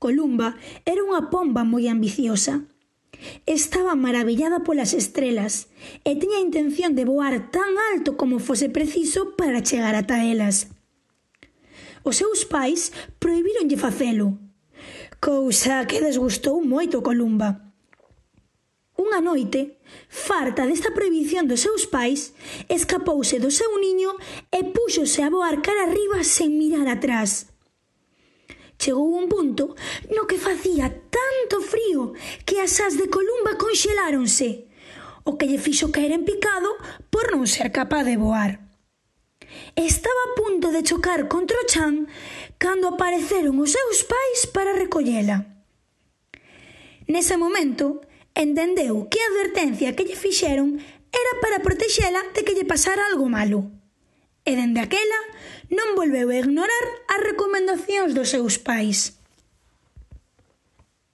Columba era unha pomba moi ambiciosa. Estaba maravillada polas estrelas e tiña a intención de voar tan alto como fose preciso para chegar ata elas. Os seus pais prohibíronlle facelo, cousa que desgustou moito a Columba. Unha noite, farta desta prohibición dos seus pais, escapouse do seu niño e púxose a voar cara arriba sen mirar atrás. Chegou un punto no que facía tanto frío que as ás de Columba conxeláronse, o que lle fixo caer en picado por non ser capaz de voar. Estaba a punto de chocar contra o chan cando apareceron os seus pais para recollela. Nese momento, entendeu que a advertencia que lle fixeron era para protexela de que lle pasara algo malo. E dende aquela non volveu a ignorar as recomendacións dos seus pais.